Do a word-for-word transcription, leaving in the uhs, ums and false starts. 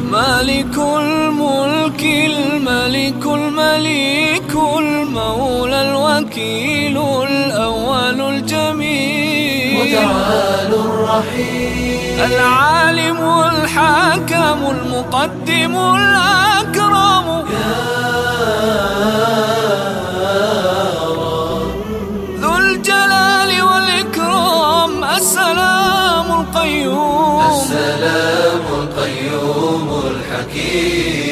مالك الملك الملك المليك المولى الوكيل الأول الجميل متعال الرحيم العالم الحاكم المقدم الأكرم ذو الجلال والإكرام السلام القيوم السلام القيوم الحكيم